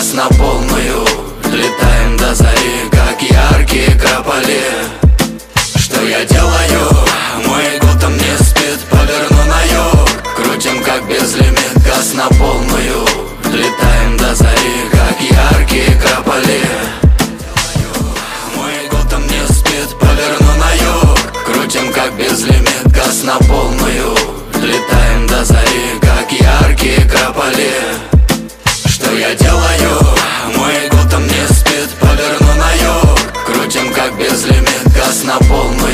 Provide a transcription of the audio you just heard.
газ на полную. Летаем до зари, как яркие крополи. Что я делаю? Мой Готэм не спит, поверну на юг. Крутим как безлимит, газ на полную. Летаем до зари, как яркие крополи. Мой Готэм не спит, поверну на юг. Крутим как безлимит, газ на полную. Летаем до зари, как яркие крополи. Что я делаю? Мой Готэм не спит, поверну на юг. Крутим как безлимит, газ на полную.